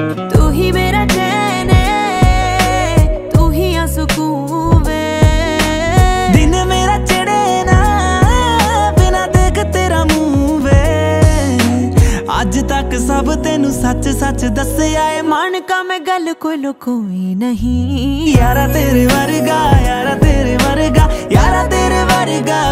तू ही मेरा चैन है, तू ही आ सुकून वे। दिन मेरा चढ़े ना बिना देख तेरा मुंह वे। अज तक सब तेनू सच सच दस्या है, मानका मैं गल कोई लुकोई नहीं। यारा तेरे वर्गा, यारा तेरे वर्गा, यारा तेरे वर्गा